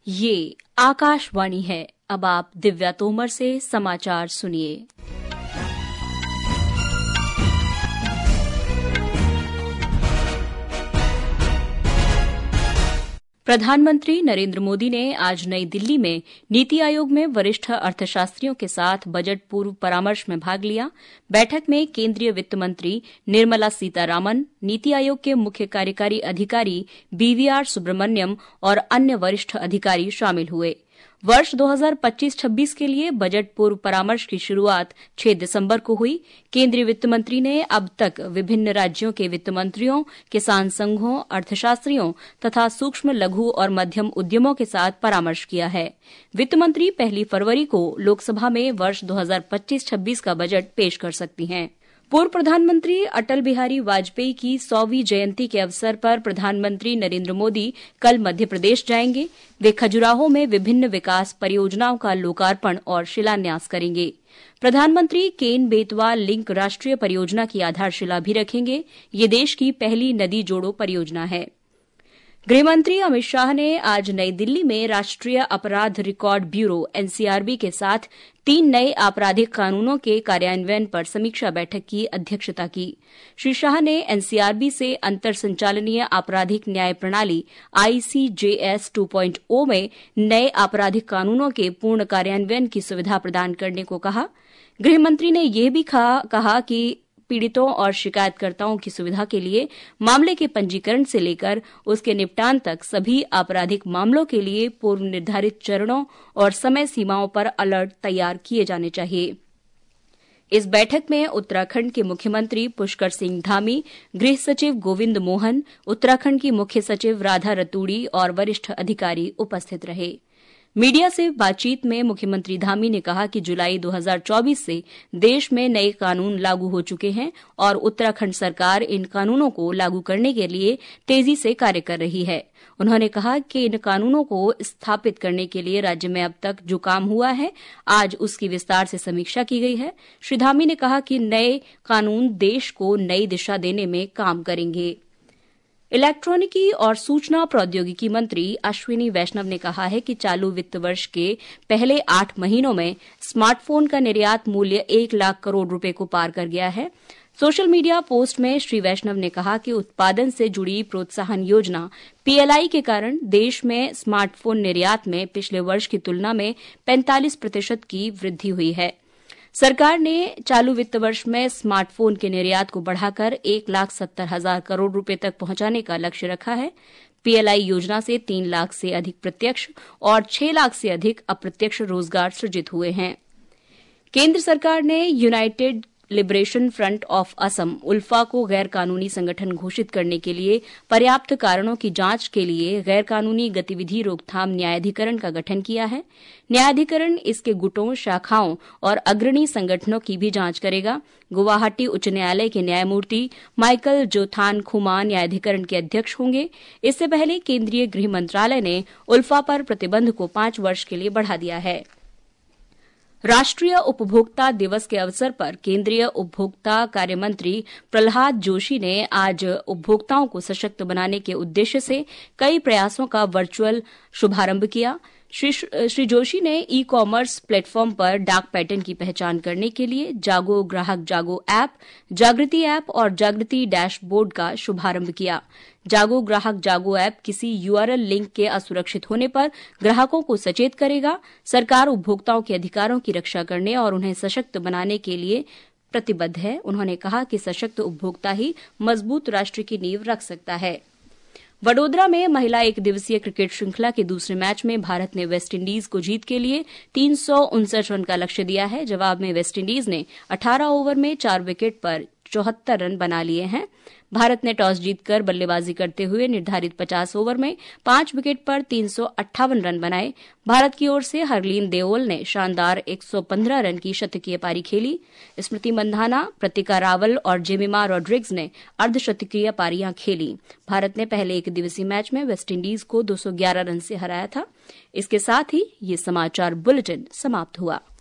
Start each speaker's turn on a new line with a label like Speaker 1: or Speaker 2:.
Speaker 1: ये आकाशवाणी है। अब आप दिव्या तोमर से समाचार सुनिए। प्रधानमंत्री नरेंद्र मोदी ने आज नई दिल्ली में नीति आयोग में वरिष्ठ अर्थशास्त्रियों के साथ बजट पूर्व परामर्श में भाग लिया। बैठक में केंद्रीय वित्त मंत्री निर्मला सीतारामन, नीति आयोग के मुख्य कार्यकारी अधिकारी बीवीआर सुब्रमण्यम और अन्य वरिष्ठ अधिकारी शामिल हुए। वर्ष 2025-26 के लिए बजट पूर्व परामर्श की शुरुआत 6 दिसंबर को हुई। केंद्रीय वित्त मंत्री ने अब तक विभिन्न राज्यों के वित्त मंत्रियों, किसान संघों, अर्थशास्त्रियों तथा सूक्ष्म, लघु और मध्यम उद्यमों के साथ परामर्श किया है। वित्त मंत्री 1 फरवरी को लोकसभा में वर्ष 2025-26 का बजट पेश कर सकती हैं। पूर्व प्रधानमंत्री अटल बिहारी वाजपेयी की 100वीं जयंती के अवसर पर प्रधानमंत्री नरेंद्र मोदी कल मध्य प्रदेश जाएंगे। वे खजुराहो में विभिन्न विकास परियोजनाओं का लोकार्पण और शिलान्यास करेंगे। प्रधानमंत्री केन बेतवा लिंक राष्ट्रीय परियोजना की आधारशिला भी रखेंगे। ये देश की पहली नदी जोड़ो परियोजना है। गृहमंत्री अमित शाह ने आज नई दिल्ली में राष्ट्रीय अपराध रिकॉर्ड ब्यूरो एनसीआरबी के साथ 3 नए आपराधिक कानूनों के कार्यान्वयन पर समीक्षा बैठक की अध्यक्षता की। श्री शाह ने एनसीआरबी से अंतर संचालनीय आपराधिक न्याय प्रणाली ICJS 2.0 में नए आपराधिक कानूनों के पूर्ण कार्यान्वयन की सुविधा प्रदान करने को कहा। गृहमंत्री ने यह भी कहा कि पीड़ितों और शिकायतकर्ताओं की सुविधा के लिए मामले के पंजीकरण से लेकर उसके निपटान तक सभी आपराधिक मामलों के लिए पूर्व निर्धारित चरणों और समय सीमाओं पर अलर्ट तैयार किए जाने चाहिए। इस बैठक में उत्तराखंड के मुख्यमंत्री पुष्कर सिंह धामी, गृह सचिव गोविंद मोहन, उत्तराखंड की मुख्य सचिव राधा रतूड़ी और वरिष्ठ अधिकारी उपस्थित रहे। मीडिया से बातचीत में मुख्यमंत्री धामी ने कहा कि जुलाई 2024 से देश में नए कानून लागू हो चुके हैं और उत्तराखंड सरकार इन कानूनों को लागू करने के लिए तेजी से कार्य कर रही है। उन्होंने कहा कि इन कानूनों को स्थापित करने के लिए राज्य में अब तक जो काम हुआ है, आज उसकी विस्तार से समीक्षा की गई है। श्री धामी ने कहा कि नए कानून देश को नई दिशा देने में काम करेंगे। इलेक्ट्रॉनिकी और सूचना प्रौद्योगिकी मंत्री अश्विनी वैष्णव ने कहा है कि चालू वित्त वर्ष के पहले 8 महीनों में स्मार्टफोन का निर्यात मूल्य 1 लाख करोड़ रुपए को पार कर गया है। सोशल मीडिया पोस्ट में श्री वैष्णव ने कहा कि उत्पादन से जुड़ी प्रोत्साहन योजना PLI के कारण देश में स्मार्टफोन निर्यात में पिछले वर्ष की तुलना में 45% की वृद्धि हुई है। सरकार ने चालू वित्त वर्ष में स्मार्टफोन के निर्यात को बढ़ाकर 1,70,000 करोड़ रुपए तक पहुंचाने का लक्ष्य रखा है। PLI योजना से 3 लाख से अधिक प्रत्यक्ष और 6 लाख से अधिक अप्रत्यक्ष रोजगार सृजित हुए हैं। केंद्र सरकार ने United Liberation Front of Assam ULFA को गैर कानूनी संगठन घोषित करने के लिए पर्याप्त कारणों की जांच के लिए गैर कानूनी गतिविधि रोकथाम न्यायाधिकरण का गठन किया है। न्यायाधिकरण इसके गुटों, शाखाओं और अग्रणी संगठनों की भी जांच करेगा। गुवाहाटी उच्च न्यायालय के न्यायमूर्ति माइकल जोथान खुमा न्यायाधिकरण के अध्यक्ष होंगे। इससे पहले केंद्रीय गृह मंत्रालय ने उल्फा पर प्रतिबंध को 5 वर्ष के लिए बढ़ा दिया है। राष्ट्रीय उपभोक्ता दिवस के अवसर पर केंद्रीय उपभोक्ता कार्य मंत्री प्रहलाद जोशी ने आज उपभोक्ताओं को सशक्त बनाने के उद्देश्य से कई प्रयासों का वर्चुअल शुभारंभ किया। श्री जोशी ने ई-कॉमर्स प्लेटफॉर्म पर डाक पैटर्न की पहचान करने के लिए जागो ग्राहक जागो ऐप, जागृति ऐप और जागृति डैशबोर्ड का शुभारंभ किया। जागो ग्राहक जागो ऐप किसी URL लिंक के असुरक्षित होने पर ग्राहकों को सचेत करेगा। सरकार उपभोक्ताओं के अधिकारों की रक्षा करने और उन्हें सशक्त बनाने के लिए प्रतिबद्ध है। उन्होंने कहा कि सशक्त उपभोक्ता ही मजबूत राष्ट्र की नींव रख सकता है। वडोदरा में महिला 1 दिवसीय क्रिकेट श्रृंखला के दूसरे मैच में भारत ने वेस्टइंडीज को जीत के लिए 359 रन का लक्ष्य दिया है। जवाब में वेस्टइंडीज ने 18 ओवर में 4 विकेट पर 74 रन बना लिए हैं। भारत ने टॉस जीतकर बल्लेबाजी करते हुए निर्धारित 50 ओवर में 5 विकेट पर 358 रन बनाए। भारत की ओर से हरलीन देओल ने शानदार 115 रन की शतकीय पारी खेली। स्मृति मंधाना, प्रतिका रावल और जेमिमा रॉड्रिग्स ने अर्धशतकीय पारियां खेली। भारत ने पहले 1 दिवसीय मैच में वेस्टइंडीज को 211 रन से हराया था। इसके साथ ही ये समाचार बुलेटिन समाप्त हुआ।